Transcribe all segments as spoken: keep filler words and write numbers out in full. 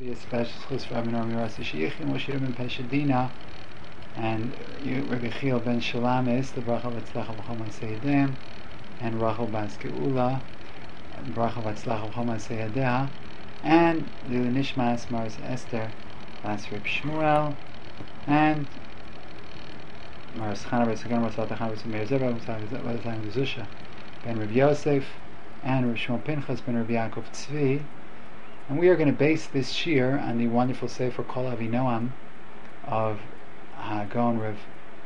be a special schus for Rabbi Normi Rasi Sheyichim, Moshe ben Peshadina, and Rabbi Chiel ben Shalamis, the Bracha V'Tzlacha V'Chol Ma'aseh Yadayim, and Rachel Bas Geula, Bracha V'Tzlacha V'Chol Ma'aseh Yadeha, and the Nishmas Mars Esther Bas Reb Shmuel, and Mars Chana Bas Hagan Bas Chana Bas Meir Zebra Bas Zusha ben Reb Yosef, and Reb Shmuel Pinchas ben Reb Yaakov Tzvi. And we are going to base this shir on the wonderful Sefer Kol Avinoam of Hagon Rav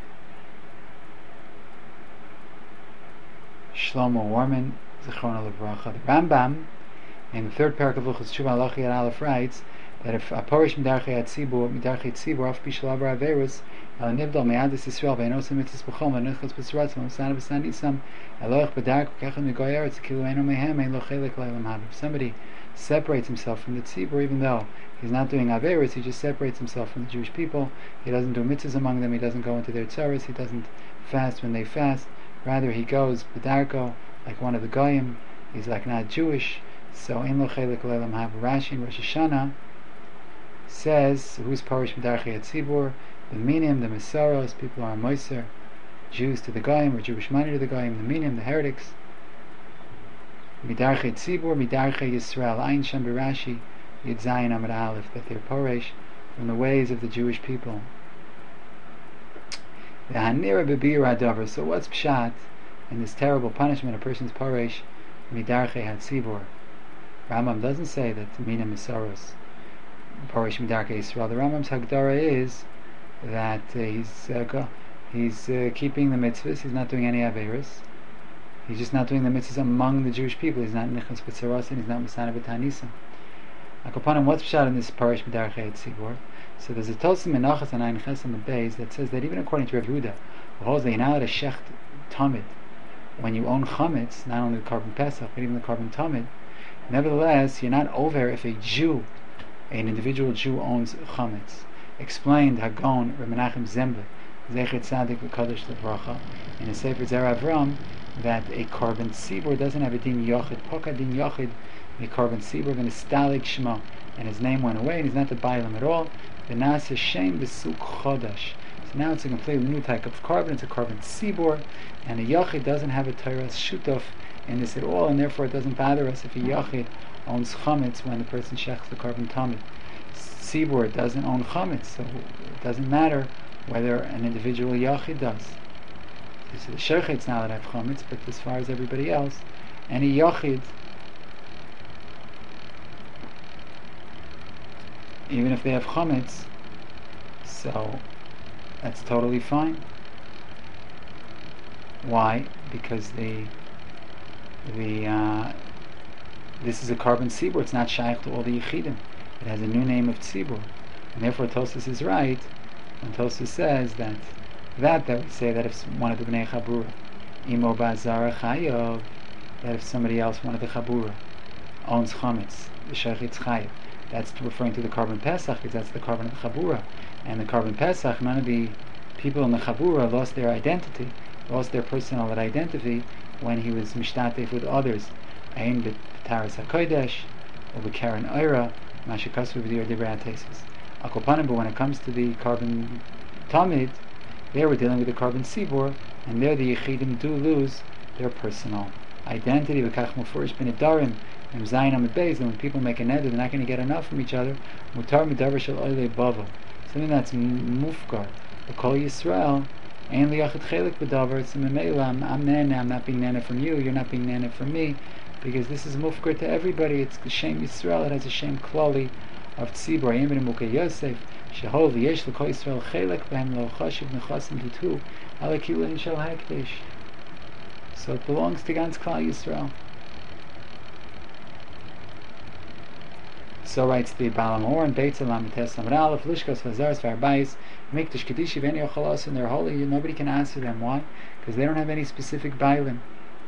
Shlomo Warman Zichrono Livracha. The Rambam in the third parak of Luchos Tshuva Halacha Yad Aleph writes that if a parish midarchei tzibur midarchei tzibur af bishal avar averus el nivdal me'adis Yisrael ve'enosim mitzvos b'chol ve'nechos b'tziratzim v'sana v'sanisam eloich b'dark v'kechem v'goy eretz kilu eno mehem ein lo chelik le'elam hadav. Somebody separates himself from the tzibur, even though he's not doing averus, he just separates himself from the Jewish people. He doesn't do mitzvahs among them, he doesn't go into their tzaras, he doesn't fast when they fast. Rather, he goes b'darko like one of the goyim. He's like not Jewish. So in lo chelik le'elam hadav. Rashi in Rosh Hashanah says who's parish midarchei tzibur, the minim, the mesaros, people are moiser, Jews to the goyim or Jewish money to the goyim, the minim, the heretics. Midarchei tzibur, midarchei Yisrael, Ein Shem B'Rashi, Yud Zayin Amud Aleph, that they're parish from the ways of the Jewish people. The Hanira B'Bir Adavar. So what's pshat in this terrible punishment? A person's parish midarchei hatzibur. Rambam doesn't say that minim mesaros parish midarchei Yisrael. The Rambam's hagdara is that uh, he's uh, go, he's uh, keeping the mitzvahs. He's not doing any averis. He's just not doing the mitzvahs among the Jewish people. He's not nichnas b'tzarasin. He's not misana b'tanisa. Akopanim, what's pshat in this parish midarchei tzibur? So there's a Tosim Menachas and Ein Ches on the base that says that even according to Rav Yehuda, holds that you're not allowed to shecht tamid when you own chametz, not only the carbon pesach but even the carbon tamid. Nevertheless, you're not over if a Jew, an individual Jew, owns chametz. Explained Hagon Reb Menachem Zemble Zechet Tzadik V'Kadosh Livracha in a Sefer Zer Avram that a carbon tzibur doesn't have a din yochid. Poka din yochid, a carbon tzibur ben stalig shmo, and his name went away, and he's not the bailam at all. V'nas Hashem b'suk chodash. So now it's a completely new type of carbon. It's a carbon tzibur, and a yochid doesn't have a Torah shutov in this at all, and therefore it doesn't bother us if a yochid owns chametz when the person shechs the carbon tamid. Tzibur doesn't own chametz, so it doesn't matter whether an individual yochid does. So the shechet's now that have chametz, but as far as everybody else, any yochid, even if they have chametz, so that's totally fine. Why? Because the the uh, this is a carbon tzibur. It's not shaykh to all the yechidim. It has a new name of tzibur, and therefore Tosfos is right when Tosfos says that that that we say that if one of the bnei chabura imo bazara chayav, that if somebody else, one of the chabura, owns chametz, the shechet's chayav. That's referring to the carbon pesach, because that's the carbon of the chabura. And the carbon pesach, none of the people in the chabura lost their identity, lost their personal identity when he was mishtatef with others. Ein b'taras hakodesh or b'karen oira, mashikasu v'dir divrei hatesis. Akopanim, but when it comes to the carbon tamid, there we're dealing with the carbon tzibur, and there the yechidim do lose their personal identity. V'kach mufurish ben adarim and zayin amid beis. And when people make a neder, they're not going to get enough from each other. Mutar midavar shel oilei bava, something that's mufgar. Kol Yisrael ein liyachid chelik b'davar. It's a memela. I'm nana. I'm not being nana from you. You're not being nana from me, because this is mufgar to everybody. It's the shem Yisrael. It has a shem klali of tzibur. Yem ben Mukei Yosef shehol v'yesh l'kol Yisrael chelik b'hem lo chashiv nechasim ditu alakilin shel hekdesh. So it belongs to Gans Klal Yisrael. So writes the Baal HaMaor, Beitz Elam Tes Amud Aleph Lishkos Vazaras V'Arbais Mikdash Kedishi V'Eni Yochalos, and they're holy. Nobody can answer them. Why? Because they don't have any specific bailim.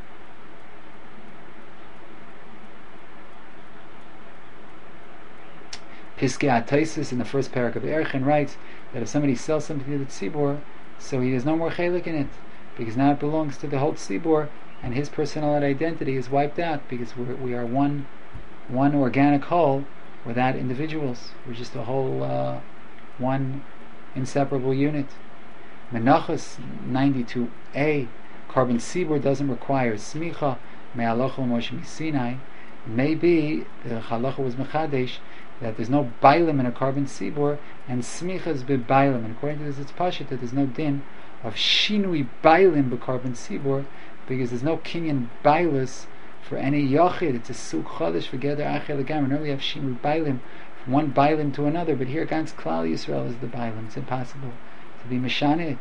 Piskei HaTaisus in the first parak of Erchin writes that if somebody sells something to the tzibur, so he has no more chelik in it, because now it belongs to the whole tzibur, and his personal identity is wiped out, because we're, we are one one organic whole without individuals. We're just a whole uh, one inseparable unit. Menachos ninety-two a, carbon sibur doesn't require smicha me'alocha Moshe Sinai. Maybe the halacha was mechadesh that there's no bailim in a carbon sibur, and smicha is b'bailim. And according to this, it's pashut that there's no din of shinui bailim b'carbon sibur, because there's no kinyan bailus for any yachid. It's a suk chodesh for geder achel agam. Normally you have shinui bailim from one bailim to another, but here Gans Klal Yisrael is the bailim. It's impossible to be mishanit.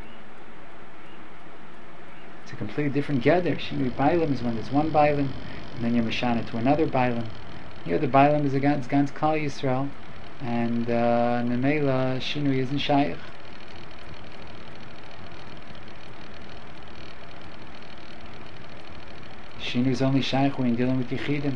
It's a completely different geder. Shinui bailim is when there's one bailim, and then you're mishanit to another bailim. Here the bailim is a Gans, Gans Klal Yisrael, and Nemela uh, Shinui isn't shaykh. Shinu is only shaykh when dealing with yichidim.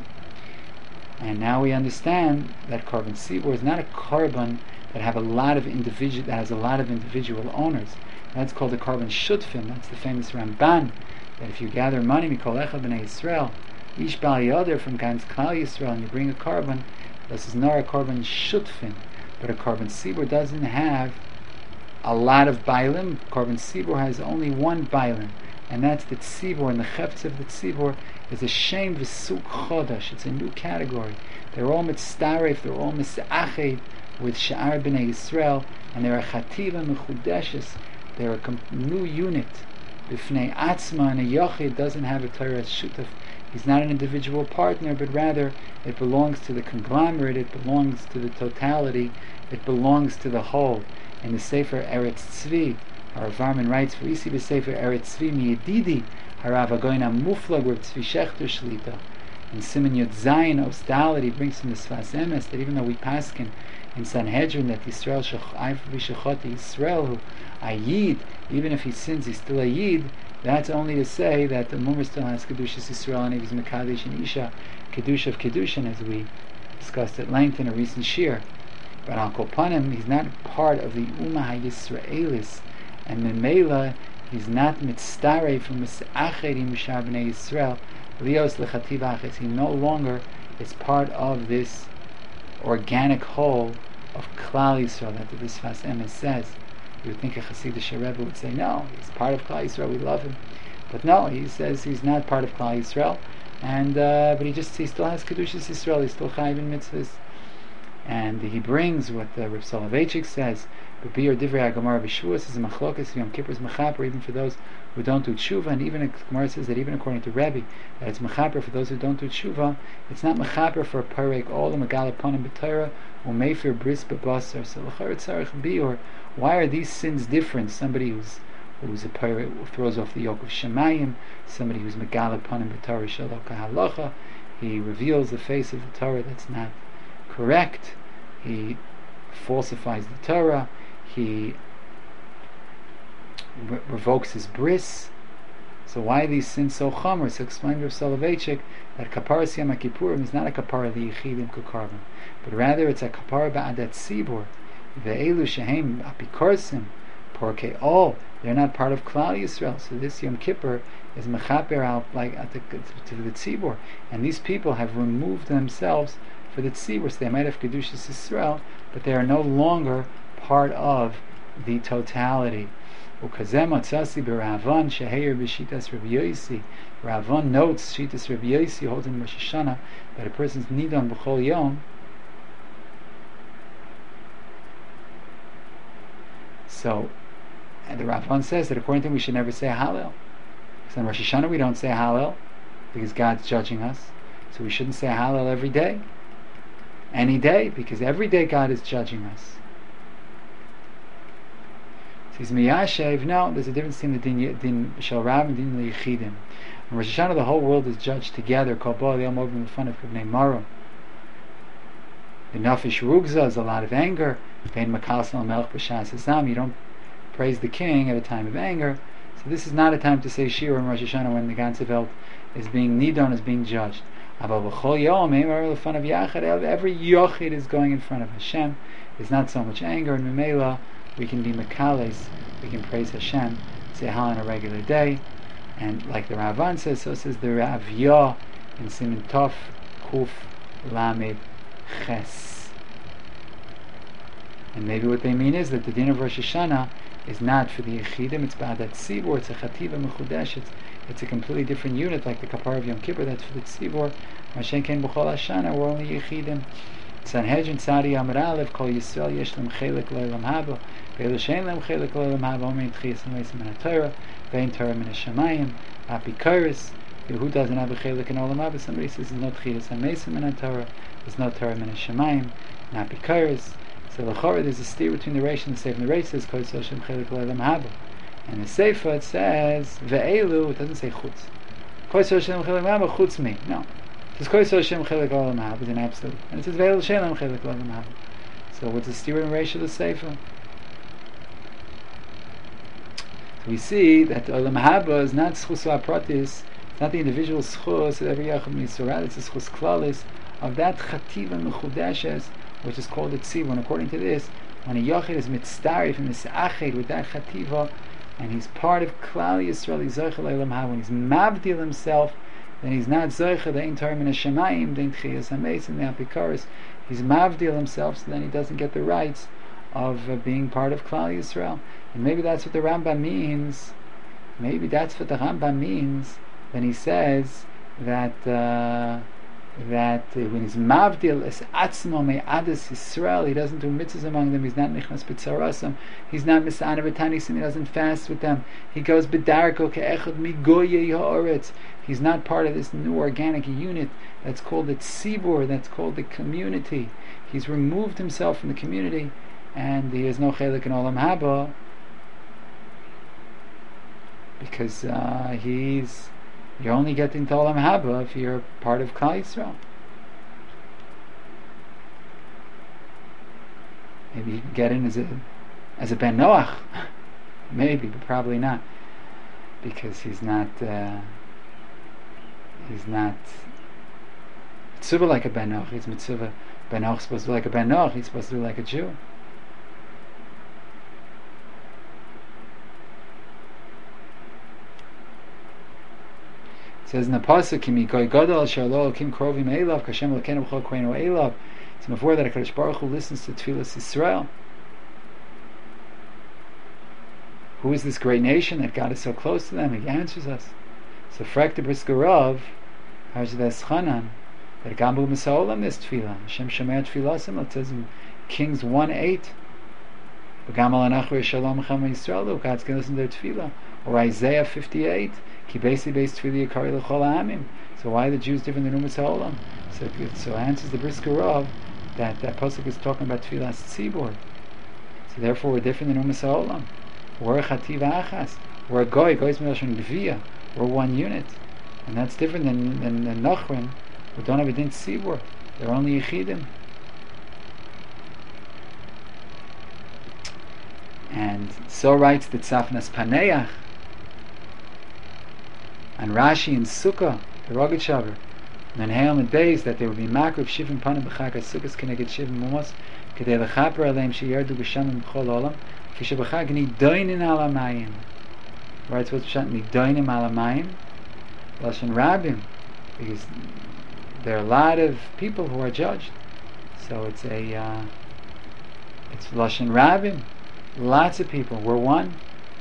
And now we understand that carbon sibur is not a carbon that have a lot of individual that has a lot of individual owners. That's called a carbon shutfim. That's the famous Ramban, that if you gather money mikol echad b'nei Yisrael, ish bal yoder from Gans Klal Yisrael, and you bring a carbon, this is not a carbon shutfim, but a carbon sibur doesn't have a lot of bailim. Carbon sibur has only one bailim, and that's the tzibur, and the chefetz of the tzibur is a shem v'suk chodesh. It's a new category. They're all mitztaref, they're all mitzached with sha'ar b'nei Yisrael, and they're a chativa mechudeshes. They're a com- new unit. B'fnei atzma, and a yochid doesn't have a Torah shutaf. He's not an individual partner, but rather it belongs to the conglomerate, it belongs to the totality, it belongs to the whole. In the Sefer Eretz Tzvi, our Varman writes, for Isi b'Sefer Eretz Tzvi miyedidi harav agoyna muflag with Tzvi Shechter Shlita. In Siman Yud Zayin Osdalad, he brings from the Sfas Emes that even though we paskin in Sanhedrin that Yisrael shechayv v'shechot Yisrael who ayid, even if he sins he's still ayid, that's only to say that the Mummer still has Kedushas Yisrael, and if he's Mekadesh and Isha, Kedusha of Kedushin, as we discussed at length in a recent shir. But on Kol Panim, he's not part of the Ummah HaYisraelis, and Memela, he's not mitzdarei from Mis'achedim Mishar B'nei Yisrael, Lios Lechativ Aches. He no longer is part of this organic whole of Klal Yisrael that the Sfas Emes says. You would think a Hasidic Rebbe would say, no, he's part of Klal Yisrael, we love him. But no, he says he's not part of Klal Yisrael, and uh, but he just he still has Kedushas Yisrael, he's still Chayiv in mitzvahs. And he brings what the Reb Soloveitchik says, B'bir Divrei HaGemara B'Shuas is a machlokas Yom Kippur's mechaper, even for those who don't do tshuva, and even the Gemara says that even according to Rebbe, that it's mechaper for those who don't do tshuva. It's not mechaper for a parek all the megala panim b'Torah or mefer bris b'basar. So l'char tzarich biur. Why are these sins different? Somebody who's who's a parek who throws off the yoke of shemayim, somebody who's megala panim b'Torah shalok halacha, he reveals the face of the Torah that's not correct, he falsifies the Torah, he re- revokes his bris. So why are these sins so chomer? So explained Rav Soloveitchik that kaparas Yom Kippurim is not a kapara the yichidim kukarban, but rather it's a kapara ba'adat tzibur. Ve'elu shehem apikorsim porke all, they're not part of Klal Yisrael. So this Yom Kippur is mechaper out like at the, to the tzibur, and these people have removed themselves for the tzibur. So they might have Kedushas Yisrael, but they are no longer part of the totality. Ukazem atzasi b'Ravan sheheir b'shitas Rabbi Yosi. Ravan notes shitas Rabbi Yosi holds in Rosh Hashanah that a person's nidon b'chol yom. So, and the Ravan says that according to him we should never say Hallel. So in Rosh Hashanah we don't say Hallel because God's judging us. So we shouldn't say Hallel every day. Any day, because every day God is judging us. Says Miyashev, no, there's a difference between the din shel Rav and din leyichidim. In Rosh Hashanah, the whole world is judged together. Kol bo yom over in front of Bnei Maro. The nafish rugza is a lot of anger. Vein makasal melch b'shas hazam. You don't praise the king at a time of anger. So this is not a time to say shir in Rosh Hashanah when the ganze Welt is being nidon, is being judged. Every yochid is going in front of Hashem. There's not so much anger, and Memela, we can be mekales, we can praise Hashem, say Hal on a regular day, and like the Ravan says, so says the Rav Yah in Siman Tov Kuf Lamed ches. And maybe what they mean is that the din of Rosh Hashanah is not for the Yechidim, it's Ba'adat Tzibor, it's a Chativa Mechudesh, it's, it's a completely different unit, like the Kapar of Yom Kippur, that's for the Tzibor. Mashen Ken B'chol Hashanah, we're only Yechidim. Sanhedrin Tzadi Amar Aleph, Kol Yisrael Yesh Lem Chelek Lo'elam Haba, Ve'elu Shein Lem Chelek Lo'elam Haba, Omein Tchias L'Meisim Min HaTorah, Ve'in Torah Min HaShamayim, Apikoros, who doesn't have a Chelek in Olam Haba? Somebody says there's no Tchias L'Meisim Min HaTorah, there's no Torah Min HaShamayim, and Apikoros. So l'chora, there's a steer between the Reish and the Sefer. And the Reish says Kol Yisrael Shem Chelek Lo'elam Haba, and the Sefer it says Ve'elu. It doesn't say Chutz. Kol Yisrael Shem Chelek Lo'elam Haba Chutz me. No, it says Kol Yisrael Shem Chelek Lo'elam Haba is an absolute, and it says Ve'elu Shem Chelek Lo'elam Haba. So what's the steer in Reish of the Sefer? So we see that Olam Haba is not Schus V'Apratis. It's not the individual Schus of every Yachid Yisrael. It's the Schus Klalis of that Chativa Mechudeshes, which is called a tzibur. And according to this, when a yachid is mitzdarif and misached with that chativa, and he's part of Klal Yisrael, he's zoicha le'olam haba. When he's mavdil himself, then he's not zoicha the ein Torah min hashamayim, the ein tchias hamesim, the apikoros. He's mavdil himself, so then he doesn't get the rights of uh, being part of Klal Yisrael. And maybe that's what the Rambam means. Maybe that's what the Rambam means when he says that. Uh, that uh, when he's mavdil es atzmo me'adas Yisrael, he doesn't do mitzvahs among them, he's not nichnas b'tzarasam, he's not misana b'tanisim, he doesn't fast with them, he goes b'darko ke'echad migoyei ha'oretz, he's not part of this new organic unit that's called the tzibur, that's called the community. He's removed himself from the community, and he has no chelik in olam haba, because uh, he's you're only getting to Olam Haba if you're part of Klal Yisrael. Maybe you can get in as a as a Ben Noach. Maybe, but probably not, because he's not uh, he's not mitzvah like a Ben Noach. He's mitzvah Ben Noach supposed to be like a Ben Noach. He's supposed to be like a Jew. It says in the pasuk, "Kimi goy gadol shalo kim krovim elav kashem lekenu b'chol koinu elav." It's before that HaKadosh Baruch Hu listens to Tfilas Yisrael. Who is this great nation that God is so close to them? He answers us. So Frek the Brisker Rav, Hashdas Chanan, that Gambu Misaolam is Tfilah. Hashem Shomer Tfilasim. It says in Kings one eight, "V'gamal anachru shalom chama Yisrael." God's going to listen to their Tfilah. Or Isaiah fifty-eight. Ki basi beis tefillah yikari l'chol ha'amim. So why are the Jews different than Umas Ha'olam? So so answers the Brisker Rav that that pasuk is talking about tefillas tzibur. So therefore we're different than Umas Ha'olam. We're a chativa achas. We're a goy. Goy's milashon gvia. We're one unit, and that's different than than, than Nachrim, who don't have a din tzibur. They're only yechidim. And so writes the Tzafnas Paneach. And Rashi and Sukkah, the Rogat Shaver, and Hail and Beis, that there would be makrav shivim panim b'chag sukkahs keneged shivim mumos kedei lechaper aleim sheyardu b'shamim b'chol olam kishabachag nidoinin ala mayim. Right, so what's pshat nidoinim ala mayim? Lashon Rabim, because there are a lot of people who are judged. So it's a uh, it's Lashon Rabim. Lots of people. We're one.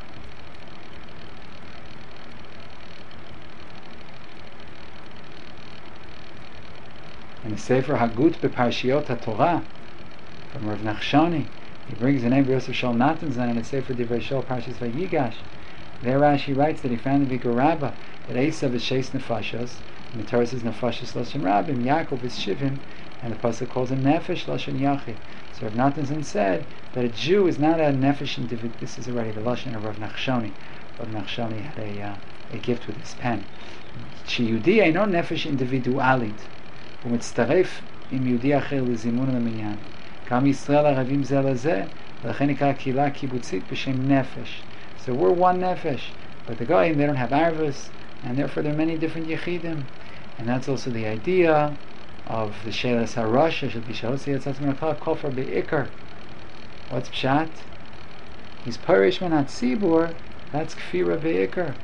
In the Sefer Hagut beParshiot HaTorah from Rav Nachshoni, he brings the name of Yosef Shol Natanzan in the Sefer Divrei Shol Parshas Vayigash. There Rashi writes that he found in Vigur Rabbah that Esav is Sheis Nefashos, and the Torah says Nefashos Lashon Rabim, Yaakov is Shivim, and the pasuk calls him Nefesh Lashon Yachid. So Rav Natanzan said that a Jew is not a Nefesh individual. This is already the Lashon of Rav Nachshoni. Rav Nachshoni had a uh, a gift with his pen. Sheyudi eino Nefesh individualit. ומצטרף עם יהודי אחר לזימון למניין. גם ישראל ערבים זה לזה, ולכן נקרא קהילה קיבוצית בשם נפש. So we're one nefesh, but the Goyim, they don't have arvus, and therefore there are many different yechidim. And that's also the idea of the Shelas HaRasha, should be Shelas HaRasha, Kofar Be'ikar. What's Pshat? He's Parish Manat Tzibur, that's Kfira Be'ikar.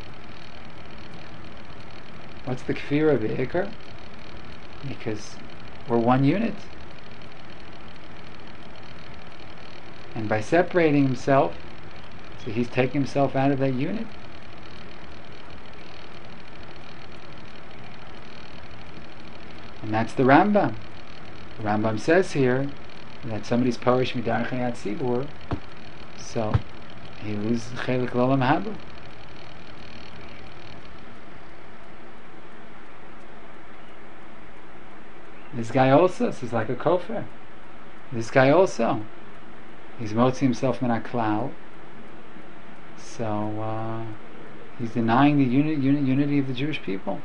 What's the kfira be'ikar? Because we're one unit. And by separating himself, so he's taking himself out of that unit. And that's the Rambam. The Rambam says here that somebody's parish midarchei hatzibur, so he loses chelik l'olam haba. This guy also, this is like a kofar. This guy also, he's motzi himself min haklal, so uh, he's denying the unit, unit, unity of the Jewish people.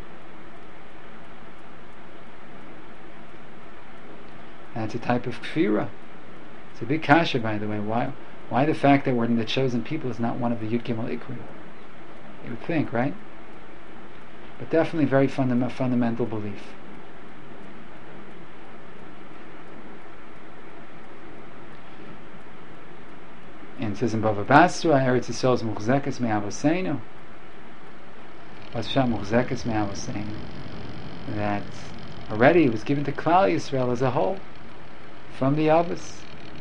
That's a type of kfira. It's a big kasha, by the way. Why Why the fact that we're in the chosen people is not one of the Yud Gimel Ikri? You would think, right? But definitely very fundam- fundamental belief. And it says in Bava Basra, Eretz Yisrael is muchzekes me'avoseinu. What's pshat muchzekes me'avoseinu? That already it was given to Klal Yisrael as a whole from the Avos.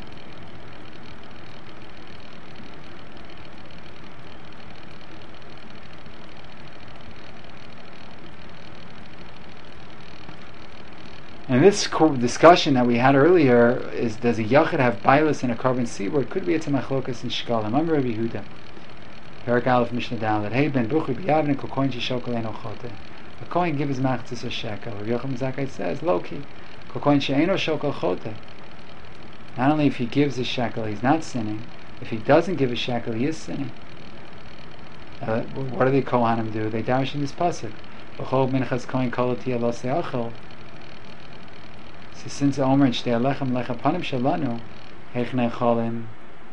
And this discussion that we had earlier is, does a yachid have bailus in a carbon seabor? It could be it's a machlokas in shkal. I'm Rabbi Yehuda. Perak Aleph Mishnah Dalet. Hey ben buchri b'yavnik kol kohen sheshokol eino chote. A kohen gives machzis a shekel. Rabbi Yochanan Zakkai says, Loki, kol kohen she'eino shokol chote. Not only if he gives a shekel, he's not sinning. If he doesn't give a shekel, he is sinning. Uh, what do the Kohanim do? They darshan this pasuk. V'chol minchas kohen koloti alo se'achol. So since Omer and Shtei Alechem Lecha Panim Shalanu Hechnei Cholim,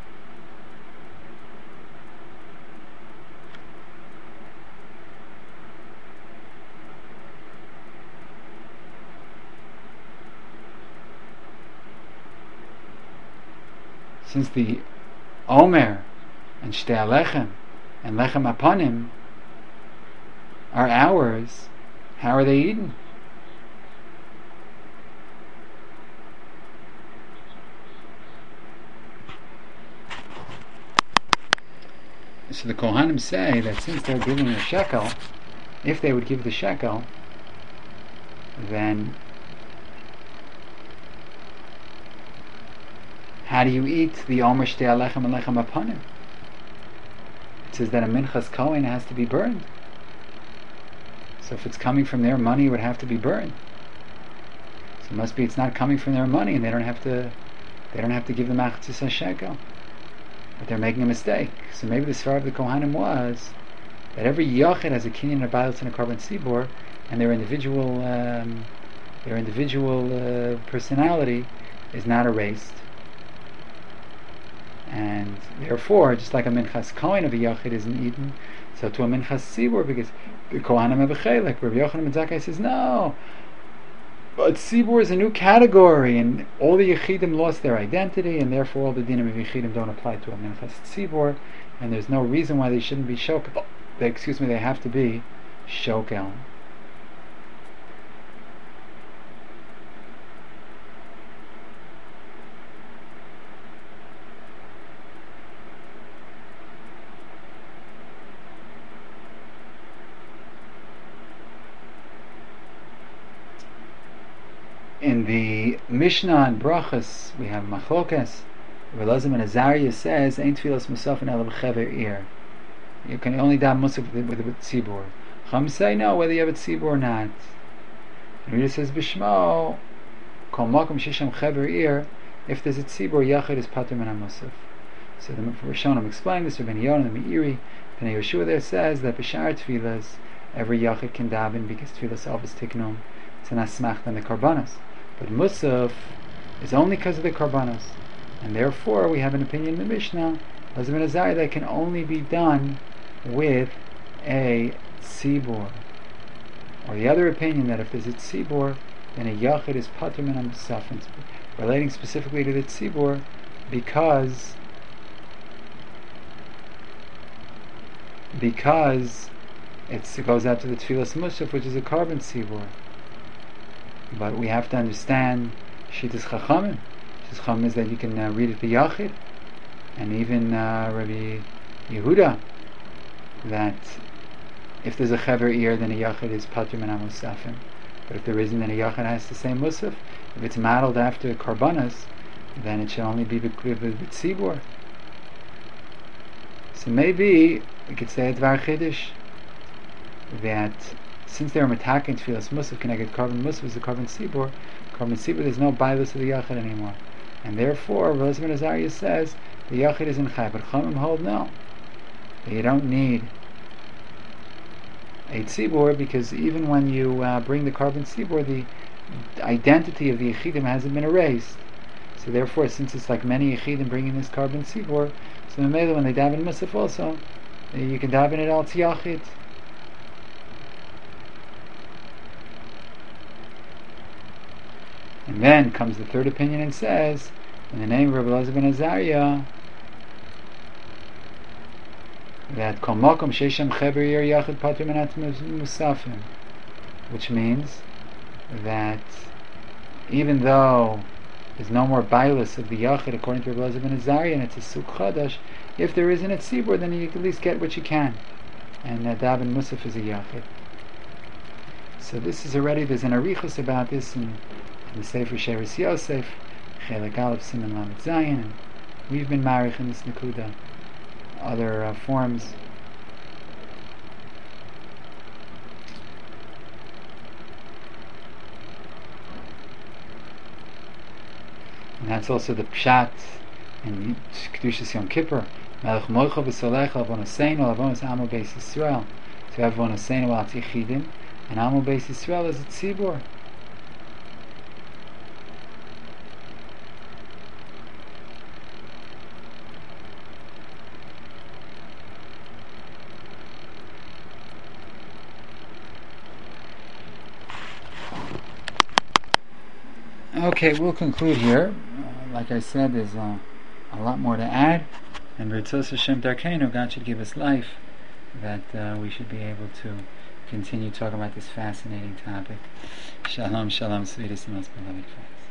since the Omer and Shtei Alechem and Lechem Apanim are ours, how are they eaten? So the Kohanim say that since they're giving a shekel, if they would give the shekel, then how do you eat the Omer Shtei Alechem and Lechem Apanim? It says that a Minchas Kohen has to be burned. So if it's coming from their money, it would have to be burned. So it must be it's not coming from their money, and they don't have to. They don't have to give the Machzis shekel. But they're making a mistake. So maybe the svara of the Kohanim was that every yachid has a kinyan, a bailus, and a carbon sibor, and their individual, um, their individual uh, personality is not erased, and therefore, just like a minchas kohen of a yachid isn't eaten, so to a minchas sibor, because the Kohanim have a chelik. Rabbi Yochanan ben Zakkai says no. But Sibur is a new category, and all the Yechidim lost their identity, and therefore all the dinim of Yechidim don't apply to a Minchas Sibur, and there's no reason why they shouldn't be Shokel. They, excuse me, they have to be Shokel. In the Mishnah and Brachas, we have Machlokas. Relazim and Azariah says, "Ein tfilas musaf and elav chever ir." You can only daven musaf with a tzibur. Chum say no, whether you have a tzibur or not. And Rita says, "B'shmo kol makom shisham chever ir." If there's a tzibur, yachid is pater min musaf. So the Rishonim explain this. Rabbi Yonah, the Meiri, and Yeshua there says that b'shar tfilas, every yachid can daven because tfilas alvos tiknum. It's an asmach than the karbanos. But Musaf is only because of the Karbanos, and therefore we have an opinion in the Mishnah, Lazim and Azariah, that can only be done with a Tzibur. Or the other opinion that if there's a Tzibur, then a Yachid is Pater min HaMusaf, relating specifically to the Tzibur, because because it's, it goes out to the Tfilas Musaf, which is a carbon Tzibur. but we have to understand Shittas Chachamim. Shittas Chachamim is that you can uh, read it b'yachid, and even uh, Rabbi Yehuda, that if there's a chaver ear, then a yachid is patrim and amusafim. But if there isn't, then a yachid has to say musaf. If it's modeled after karbanas, then it should only be b'tzibur. So maybe we could say a dvar chiddush that since they were metakin tefillas musaf, can I get carbon musaf as a carbon tzibur? Carbon tzibur, there's no bailus of the yachid anymore, and therefore Rav Elazar ben Azariah says the yachid is in chay. But Chachamim hold no, that you don't need a tzibur, because even when you uh, bring the carbon tzibur, the identity of the yechidim hasn't been erased. So therefore, since it's like many yechidim bringing this carbon tzibur, so maybe when they daven musaf also, you can daven it al tziyachid. And then comes the third opinion and says, in the name of Rabbi Elazar ben Azariah, that kol makom sheisham cheber yer yachid patrim menat musafim, which means that even though there's no more bailus of the yachid according to Rabbi Elazar ben Azariah, and it's a suk chadash, if there isn't a tzibur, then you can at least get what you can, and uh, daven musaf is a yachid. So this is already, there's an arichus about this in, in the Sefer Sheres Yosef, Chelek Aleph Siman Lamed Zayin, and we've been marich in this nekuda, other uh, forms. And that's also the pshat in Kedushas Yom Kippur. Melech moicha v'solecha avonoseinu avonos amo beis Yisrael. To have avonoseinu al tichidim, and amo beis Yisrael is a tzibur. Okay, we'll conclude here. Uh, like I said, there's uh, a lot more to add, and Ritzos Hashem Darkeinu, God should give us life, that uh, we should be able to continue talking about this fascinating topic. Shalom, shalom, sweetest and most beloved friends.